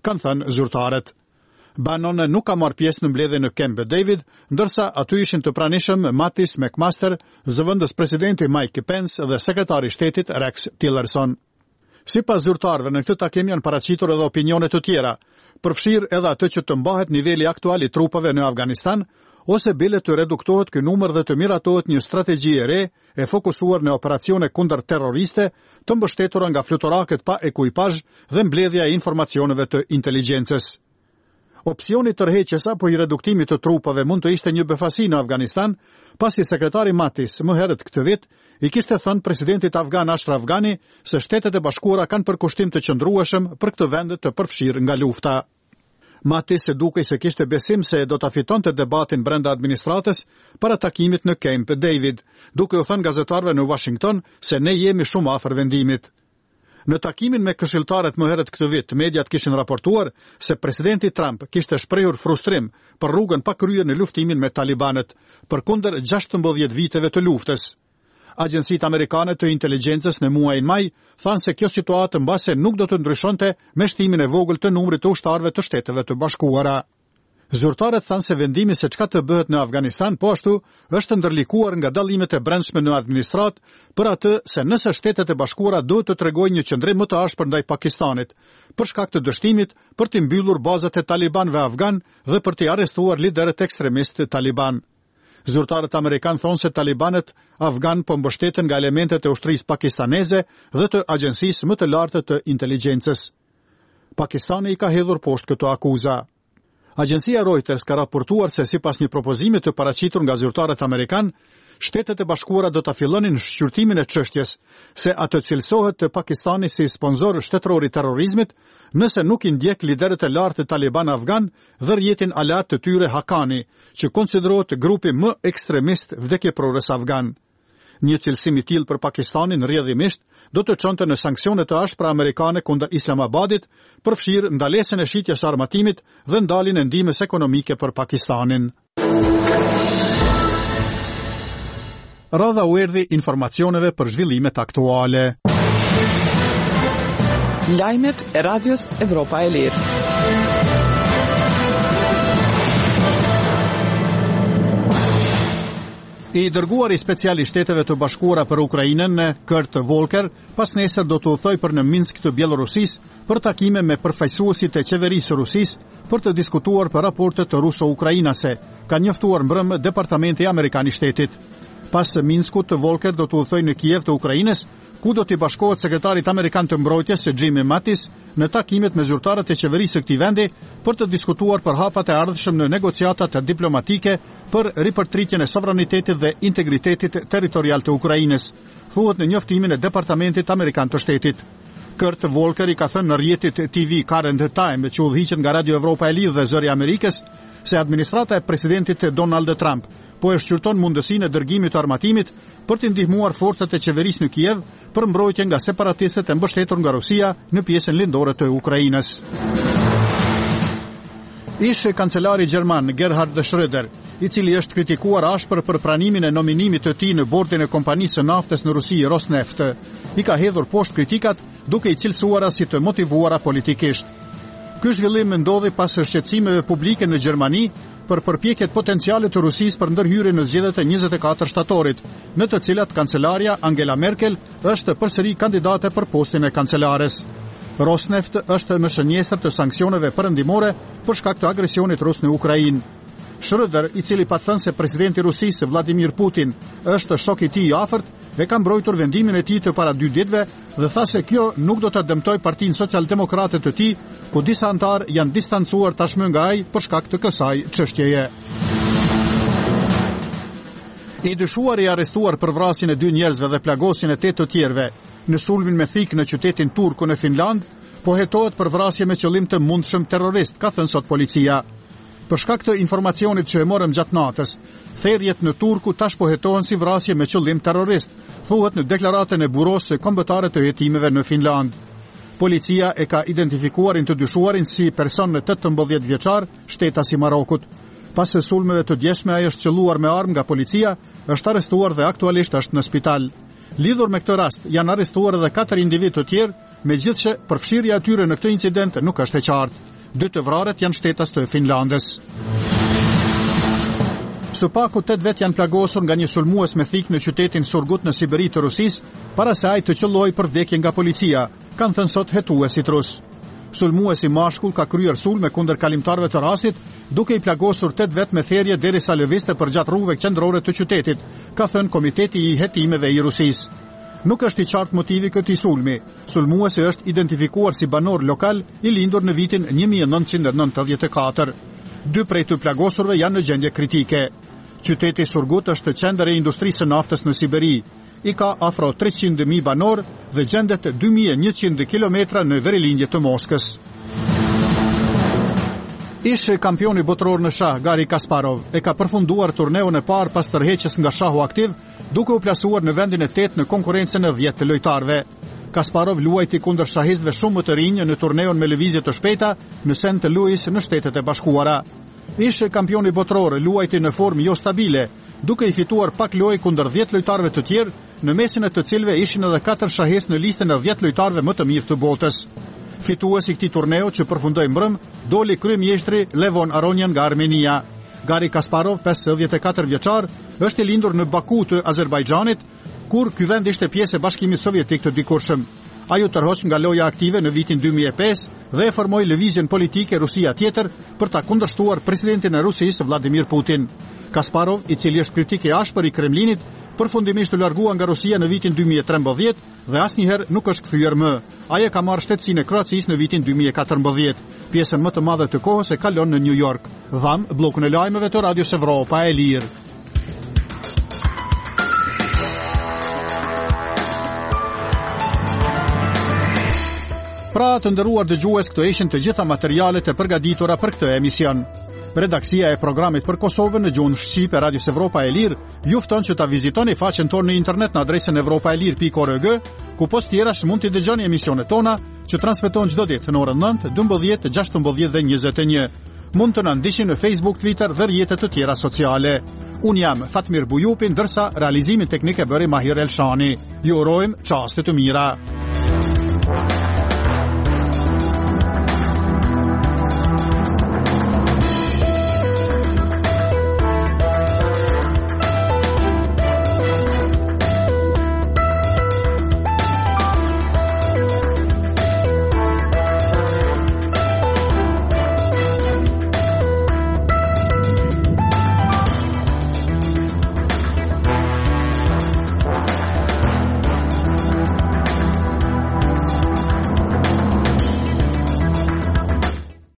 kanë thënë zyrtarët. Bannon nuk ka marrë pjesë në mbledhjen në Camp David, ndërsa aty ishin të pranishëm Mattis McMaster, zëvendës presidenti Mike Pence dhe sekretari i shtetit Rex Tillerson. Sipas zyrtarëve, në këtë takim janë paraqitur edhe opinione të tjera, përfshirë edhe atë që të mbahet niveli aktual i trupave në Afganistan, ose bile të reduktohet ky numër dhe të miratohet një strategji e re e fokusuar në operacione kundër terroriste, të mbështetura nga fluturakët pa ekuipazh dhe mbledhja e informacioneve të inteligjencës. Opsioni tërheqjes apo i reduktimit të trupave mund të ishte një befasi në Afganistan, pasi sekretari Mattis më herët këtë vit i kishte thënë presidentit afgan Ashraf Ghani se Shtetet e Bashkuara kanë përkushtim të qëndrueshëm për këtë vend të përfshirë nga lufta. Mattis e dukej se kishte besim se do ta fitonte debatin brenda administratës para takimit në Camp David, duke u thënë gazetarëve në Washington se ne jemi shumë afër vendimit. Në takimin me këshilltarët më herët këtë vit, mediat kishin raportuar se presidenti Trump kishte shprehur frustrim për rrugën pa kryer në luftimin me talibanët, përkundër 16 viteve të luftës. Agjencitë amerikane të inteligjencës në muajin maj thanë se kjo situatë mbase nuk do të ndryshonte me shtimin e vogël të numrit të ushtarëve të Shteteve të Bashkuara. Zyrtarët thanë se vendimi se çka të bëhet në Afganistan po ashtu është ndërlikuar nga dallimet e brendshme në administratë për atë se nëse Shtetet e Bashkuara duhet të tregojnë një qëndrim më të ashpër ndaj Pakistanit, për shkak të dështimit për të mbyllur bazat e talibanëve afgan dhe për të arrestuar liderët ekstremistë taliban. Zyrtarët amerikanë thonë se talibanët afgan po mbështeten nga elementet e ushtrisë pakistaneze dhe të agjencisë më të lartë të inteligjencës. Pakistani i ka hedhur poshtë këto akuza. Agjencia Reuters ka raportuar se sipas një propozimi të paraqitur nga zyrtarët amerikanë, Shtetet e Bashkuara do ta fillonin shqyrtimin e çështjes se atë cilësohet të Pakistani si sponsor shtetëror i terrorizmit, nëse nuk i ndjek liderët e lartë të Taliban afgan dhe rrjetin alat të tyre Haqqani, që konsiderohet grupi më ekstremist vdekjeprorës afgan. Një cilësim i tillë për Pakistanin rrjedhimisht do të çonte në sanksione të ashpra amerikane kundër Islamabadit, përfshirë ndalesën e shitjes së armatimit dhe ndaljen e ndihmës ekonomike për Pakistanin. Radha u erdhi informacioneve për zhvillimet aktuale. Lajmet e Radios Evropa e Lirë. I dërguari special i Shteteve të Bashkuara për Ukrainën, Kurt Volker, pas nesër do të udhtojë për në Minsk të Bielorusisë për takime me përfaqësuesit e qeverisë së Rusisë për të diskutuar për raportet ruso-ukrainase, ka njoftuar mbrëm Departamenti Amerikan i Shtetit. Pas Minskut, Volker do të udhtojë në Kiev të Ukrainës, ku do t'i bashkohet sekretarit amerikan të mbrojtjes Jim Mattis në takimet me zyrtarët e qeverisë së këtij vendi për të diskutuar për hapat e ardhshëm në negociatat diplomatike për ripërtritjen e sovranitetit dhe integritetit territorial të Ukrainës, thuhet në njoftimin e Departamentit Amerikan të Shtetit. Kurt Volker i ka thënë në rrjetit TV Current Time, që udhëhiqet nga Radio Evropa e Lirë dhe Zëri i Amerikës, se administrata e presidentit Donald Trump po e shqyrton mundësinë e dërgimit të armatimit për të ndihmuar forcat e qeverisë në Kiev për mbrojtje nga separatistët e mbështetur nga Rusia në pjesën lindore të Ukrainës. Ish kancelari gjerman Gerhard Schröder, i cili është kritikuar ashpër për pranimin e nominimit të tij në bordin e kompanisë së naftës në Rusi Rosneft, i ka hedhur poshtë kritikat duke i cilësuara si të motivuara politikisht. Ky zhvillim ndodhi pas shqetësimeve publike në Gjermani për përpjekjet potenciale të Rusisë për ndërhyrje në zgjedhjet e 24 shtatorit, në të cilat kancelarja Angela Merkel është përsëri kandidate për postin e kancelares. Rosneft është në shënjestër të sanksioneve perëndimore për shkak të agresionit rus në Ukrainë. Schröder, i cili pa thënë se presidenti i Rusisë Vladimir Putin është shok i tij i afërt, e ka mbrojtur vendimin e tij të para 2 ditëve dhe tha se kjo nuk do ta dëmtojë Partinë Socialdemokrate të tij, ku disa antar janë distancuar tashmë nga ai për shkak të kësaj çështjeje. I dyshuar i arrestuar për vrasjen e 2 njerëzve dhe plagosjen e 8 të tjerëve në sulmin me thik në qytetin Turku në Finland, po hetohet për vrasje me qëllim të mundshëm terrorist, ka thënë sot policia. Për shkak të informacionit që e morëm gjatë natës, therrjet në Turku tash po hetohen si vrasje me qëllim terrorist, thuhet në deklaratën e Burosë Kombëtare të Hetimeve në Finland. Policia e ka identifikuarin të dyshuarin si person në 18 vjeçar, shtetas i Marokut. Pas sulmeve të djeshme, ai është qelluar me armë nga policia, është arrestuar dhe aktualisht është në spital. Lidhur me këtë rast, janë arrestuar edhe 4 individ të tjerë, megjithse përfshirja e tyre në këtë incident nuk është e qartë. 2 të vrarët janë shtetas të Finlandës. Së paku 8 vet janë plagosur nga një sulmues me thik në qytetin Surgut në Siberi të Rusisë, para se ai të qelloi për vdekje nga policia, kanë thënë sot hetuesit rus. Sulmuesi mashkull ka kryer sulme kundër kalimtarëve të rastit, duke i plagosur 8 vet me therrje derisa lëvizte përgjatë rrugëve qendrore të qytetit, ka thënë Komiteti i Hetimeve i Rusisë. Nuk është i qartë motivi këtij sulmi. Sulmuesi është identifikuar si banor lokal i lindur në vitin 1994. 2 prej të plagosurve janë në gjendje kritike. Qyteti Surgut është qendër e industrisë së naftës në Siberi. I ka afro 300.000 banor dhe gjendet 2100 kilometra në verilinje të Moskës. Ish kampioni botror në shah Gari Kasparov e ka përfunduar turneun e parë pas tërheqjes nga shahu aktiv, duke u plasuar në vendin e 8 në konkurrencën e 10 të lojtarëve. Kasparov luajti kundër shahistëve shumë më të rinj në turneun me lëvizje të shpejta në St. Louis në Shtetet e Bashkuara. Ish kampioni botror luajti në formë jo stabile, duke i fituar pak lojë kundër 10 lojtarëve të tjerë, në mesin e të cilëve ishin edhe 4 shahistë në listën e 10 lojtarëve më të mirë të botës. Fituesi i këtij turneu që përfundoi mbrëm doli krymjeshtri Levon Aronian nga Armenia. Gari Kasparov, 54 vjeçar, është i lindur në Baku të Azerbajxhanit, kur ky vend ishte pjesë e Bashkimit Sovjetik të dikurshëm. Ai u tërhoq nga loja aktive në vitin 2005 dhe e formoi lëvizjen politike Rusia tjetër për ta kundërshtuar presidentin e Rusisë Vladimir Putin. Kasparov, i cili është kritik i ashpër i Kremlinit, përfundimisht u largua nga Rusia në vitin 2013 dhe asnjëherë nuk është kthyer më. Ai e ka marrë shtetësinë e Kroacisë në vitin 2014. Pjesën më të madhe të kohës e kalon në New York. Dham bllokun e lajmeve të Radios Evropa e Lirë. Pra, të nderuar dëgjues, këto ishin të gjitha materialet e përgatitura për këtë emision. Redaksia e programit për Kosovën në gjuhën shqipe Radios Evropa e Lirë ju fton që ta vizitoni faqen tonë në internet në adresën evropaelir.org, ku post tjerash mund t'i dëgjoni emisionet tona që transmetohen çdo ditë në orën 9, 12, 16 dhe 21. Mund të na ndiqni në Facebook, Twitter dhe rrjetet të tjera sociale. Unë jam Fatmir Bujupi, ndërsa realizimin teknik e bëri Mahir Elshani. Ju urojmë çaste të mira.